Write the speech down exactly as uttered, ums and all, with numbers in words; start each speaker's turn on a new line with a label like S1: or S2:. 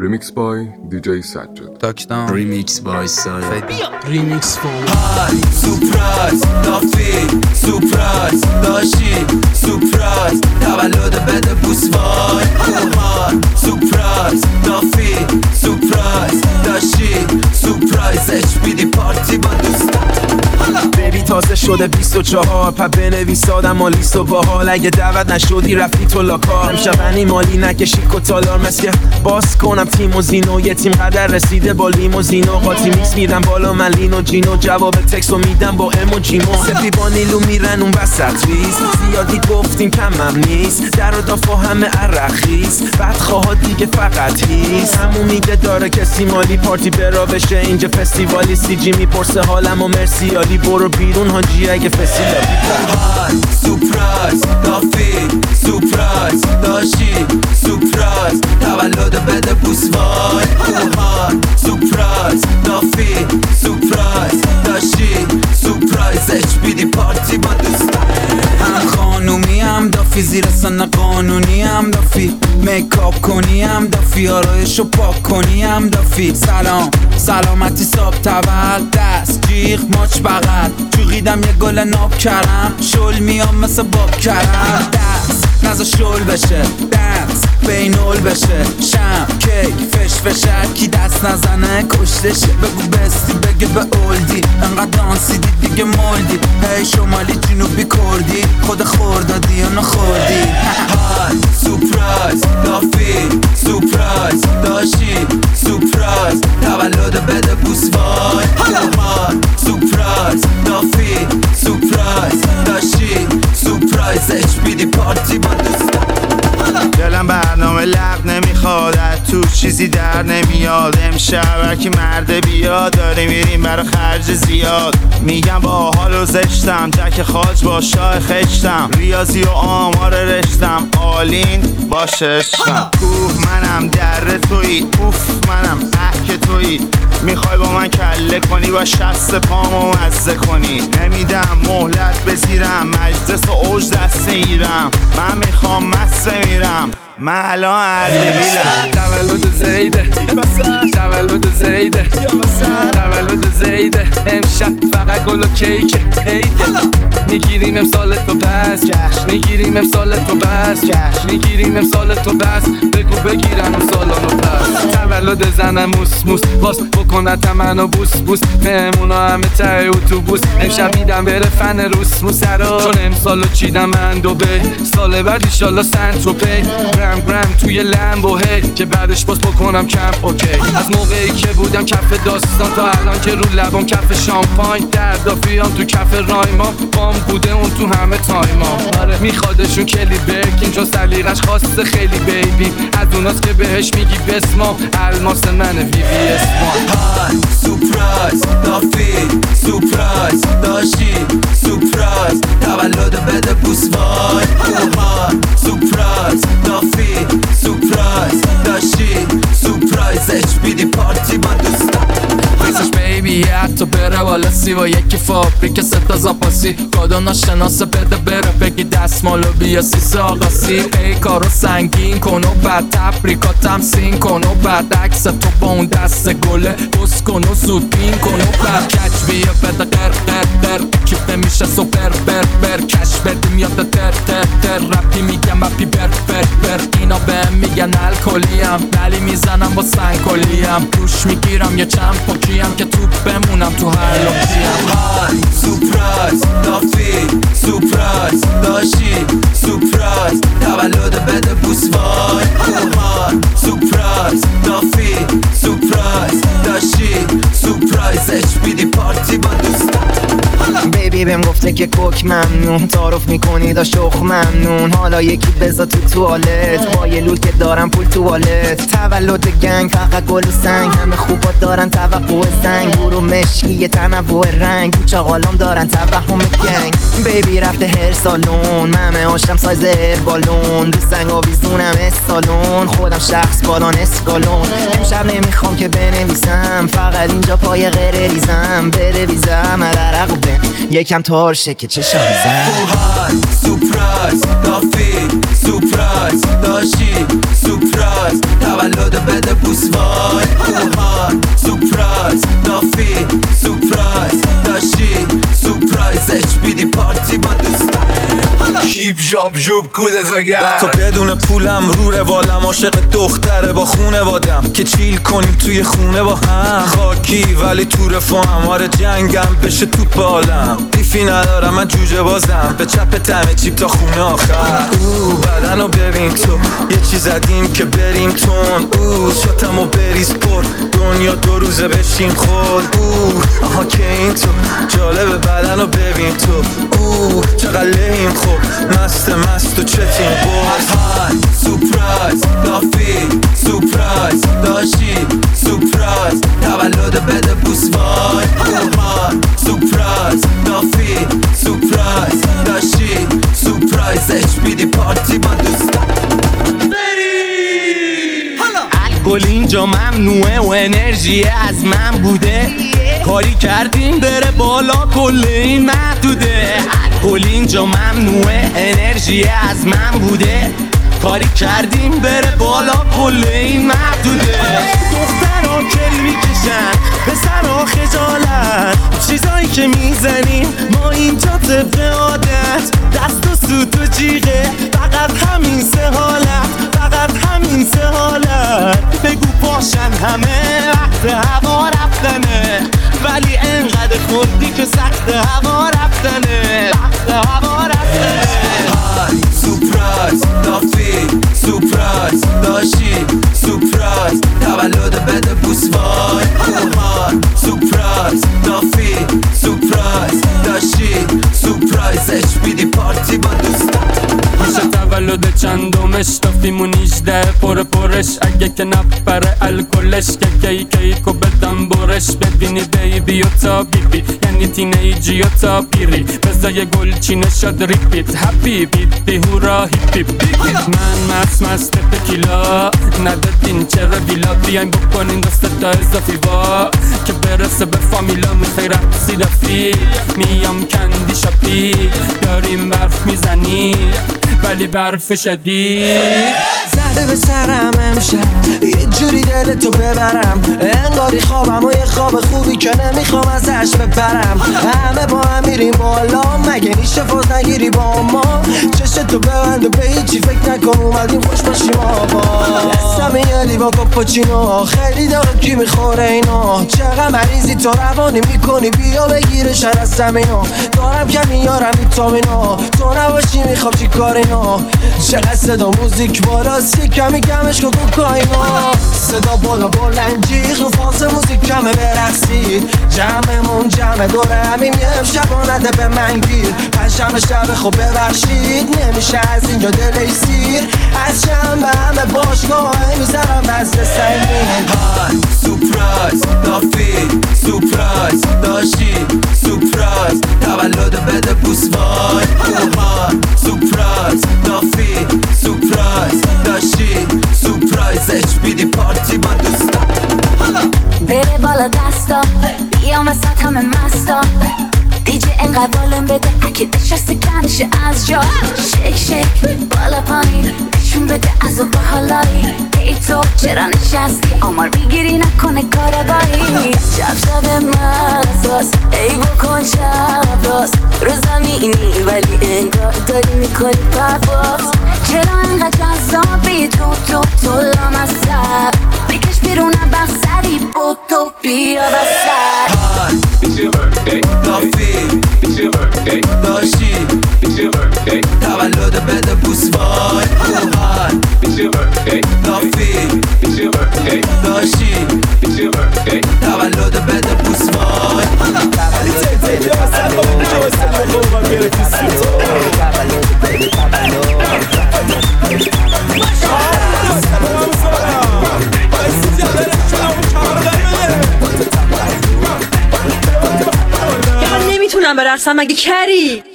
S1: Remix by دی جی سجاد.
S2: Touchdown Remix by Saya
S3: Remix for
S4: Hi, surprise, نافی surprise داشتی surprise تولد بده بوس وای کوهان surprise نافی surprise داشتی surprise اچ بی دی پارتی با دوستان
S5: بیبی تازه شده بیست و چهار پا بنویس آدم و لیست و باحال اگه دعوت نشدی رفتی تو لاکار امشب بنی مالی نکشی کتالار مسکه باز کنم تیموزینو یه تیم قدر رسیده با لیموزینو قاطی میکس میرم بالا من لینو جینو جواب تکسو میدم با اموجیمو سفی با نیلو میرن اون وسط ریز زیادی گفتیم کمم نیست در و دافا همه عرقیز بدخواه دیگه فقط هیست همون میگه داره کسی مالی پارتی برا بشه اینجا فستیوالی سی جی میپرسه حالم و مرسیالی برو بیرون هاجی اگه فسیلا
S4: های سورپرایز نافی سورپرایز داشتی سورپرایز تولد بده بوس وای کوهان سورپرایز نافی سورپرایز داشتی سورپرایز اچ بی دی پارتی با دوستان
S2: هم خانومی هم دافی زیر سن قانونی هم دافی میکاپ کنی هم دافی آرایشو پاک کنی هم دافی سلام سلامتی صاحب تول دست جیغ ماچ بغل چوغیدم یه گل ناب کرم شل میام مثل باب کرم دست نزا شل بشه دست بینول بشه شم کیک فش فشه کی دست نزنه کشتشه بگو بستی بگه به اولدی انقدر دانسی دید دیگه مولدی هی شمالی جنوبی کردی خود خوردادی یا نخوردی
S4: های سورپرایز نافی سورپرایز داشتی سورپرایز تولد بده بوس وای کوهان سورپرایز نافی سورپرایز داشتی سورپرایز اچ بی دی پارتی با دوستان
S6: دلم برنامه لغ نمیخواد تو چیزی در نمیاد امشب هرکی مرده بیاد داره میریم برا خرج زیاد میگم با حال و زشتم جک خاج با شاه خشتم ریاضی و آمار رشتم آلین باشه عشقم کوه منم در توی اوف منم احک توی میخوای با من کله کنی با شست پامو مزه کنی نمیدم مهلت بزیرم مجلس و اوج دست ایرم من میخوام مصر میرم من الان اردبیلم
S3: تولد زیده تولد زیده تولد زیده امشب فقط گل و کیک هیده میگیریم امسال تو بس میگیریم امسال تو بس میگیریم امسال تو بس بگو بگیرم امسالانو پس تولد زنم موس موس باس بکنه تمنو بوس بوس مهمونا همه ته اتوبوس امشب میدم بره فن روس موسرا چون امسالو چیدم من دوبه سال بعد ایشالله سنت رو پی گرم گرم توی لمبو هی که بعدش باز بکنم کمپ اوکی از موقعی که بودم کف داستان تا الان که رو لبام کف شامپاین دردافیام تو کف رایما بام بوده اون تو همه تایما آره میخوادشون کلی برکین چون سلیقش خواسته خیلی بیبی از اوناست که بهش میگی بسما الماس من وی وی اسمان
S4: های سورپرایز نافی سورپرایز داشتی سورپرایز تولد بده بوس وای کوهان سورپرایز نافی سورپرایز داشتی سورپرایز اچ بی دی پارتی با دوستان
S3: ویسش بیبی حتی بره والا سی و یکی فابریک ستا زاپاسی کادو ناشناسه بده بره بگی دستمالو بیا سیسه آقاسی ای کارو سنگین کن و بعد تبریکاتم سین کن و بعد عکس تو با اون دست گله بس کن و زود بین کن و بعد کچ بیا بده قر قر قر کیف نمیشه سوپر بر بر کش بدیم یاد تر تر تر رپی میگم اپی بر بر بر اینا بهم میگن الکلیم نلی میزنم با سنگکلیم روش میگیرم یه چند پاکیم که توپ بمونم تو هر لوکیم
S4: های سورپرایز نافی سورپرایز داشتی سورپرایز تولد بده بوس وای کوهان سورپرایز نافی سورپرایز داشتی سورپرایز اچ بی دی پارتی با دوستان
S7: بیبی بهم گفته که کوک ممنون تعارف میکنی دا شخ ممنون حالا یکی بذار تو توالت با یه لول که دارم پول توالت تولد گنگ فقط گل و سنگ همه خوبا دارن توقع سنگ برو مشکی یه تنوع رنگ تو چاقالام دارن توهم گنگ بیبی رفته هر سالون ممه هاشم سایز هر بالون رو سنگ آویزونم استالون خودم شخص بالان اسکالون امشب نمیخوام که بنویسم فقط اینجا پای غیر ریزم بره ویزم عرق بن یکم تارش میشه که چه شانزن
S4: اوهان سپرایز دافی سپرایز داشتی سپرایز تولد بده بوس وای اوهان سپرایز دافی سپرایز داشتی سپرایز اچ بی دی پارتی با دوستان
S5: کیپ جاب جوب کودت اگر تو بدون پولم رو روالم عاشق دختره با خونه وادم که چیل کنیم توی خونه با هم خاکی ولی تو رفاهم آره جنگم بشه تو بالم دیفی ندارم من جوجه بازم به چپ تمه چیپ تا خونه آخر او بدن رو ببین تو یه چیز زدیم که بریم تون او شاتم و بریز پر دنیا دو روزه بشین خود او آها که این تو جالب بدن رو ببین تو او چقدر لحیم خوب مست مست و چتیم باز
S4: های سپرایز دافی سپرایز داشتی سپرایز تولد بده بوس وای اوهان سپرایز دافی سپرایز داشتی سپرایز اچ بی دی پارتی با دوستان
S3: الکل اینجا ممنوعه و انرژی از من بوده کاری کردیم بره بالا کل این محدوده الکل اینجا ممنوعه انرژی از من بوده کاری کردیم بره بالا کل این محدوده دخترها کل میکشن پسرها خجالت چیزایی که میزنیم ما اینجا طبق عادت دست و سوت و جیغه فقط همین سه حالت فقط همین سه حالت بگو پاشن همه وقت هوا رفتنه ولی انقدر خوردی که سخت هوا رفتنه وقت هوا رفتنه
S4: های سپرایز دافی سپرایز داشتی سپرایز تولد بده بوس وای اوهان سپرایز دافی سپرایز داشتی سپرایز اچ بی دی پارتی با دوستان
S3: میشه تولد چندمش دافیمون نیجده پر پرش اگه که نپره الکلش که کی کیکو بدم برش ببینی بیبی و تا بیبی یعنی تینیجی و تا پیری بزای گل چینه شد ریپیت هپی بیت بی هورا هیپی بیگی من مست مست تکیلا ندادین چرا ویلا بیاین بکنین دست تا اضافی با که برسه به فامیلا میخوای رقصی دفی میام کندی شاپی داریم برف میزنی ولی برف شدید
S4: زده به سرم امشب یه جوری دلتو ببرم انگاری خوابم و یه خواب خوبی که نمیخوام ازش ببرم همه با هم میریم بالا مگه میشه فاز نگیری با ما چشتو ببند و به هیچی فکر نکن اومدیم خوش باشیم آبا دستم یه لیوان کاپوچینو خیلی دارم کی میخوره اینا چقدر مریضی تو روانی میکنی بیا بگیره شر از زمینو دارم کمی یارم ویتامینا تو نباشی میخوام چی کار اینا چقدر صدا موزیک بالاست یه کمی کمش کن کوکاینا صدا بالا بلنجیخ رو فاز موزیک کمه برقصید جمعمون جمع دوره همیم یه امشب نده به من گیر پنجشنبه شب خب ببخشید نمیشه از اینجا دلی سیر از شنبه همه باشگاه میزنم دست سنگین های سپرایز دافی سپرایز داشتی سپرایز تولد بده بوس وای اوهان سپرایز دافی سپرایز داشتی سپرایز اچ بی دی پارتی با دوستان
S8: بره بالا دستا بیام وسط همه مستا دیجه انقدر بالم بده اگه نشسته کنشه از جا شک شک بالا پایین نشون بده از اون باحالایی ای تو چرا نشستی آمار میگیری نکنه کارگاهی شب شب مزاست ای بکن شب راست رو زمینی ولی انگار داری میکنی پرواز چرا انقدر جذابی تو تو تو لامصب بکش بیرونم بخصری بود تو بیا بسر
S4: It's your birthday, دافی It's your birthday, داشتی It's your birthday, تولد بده بوس وای اوهان It's your birthday, دافی It's your birthday, داشتی It's your birthday, تولد بده بوس وای
S9: من نمیتونم برقصم مگه کری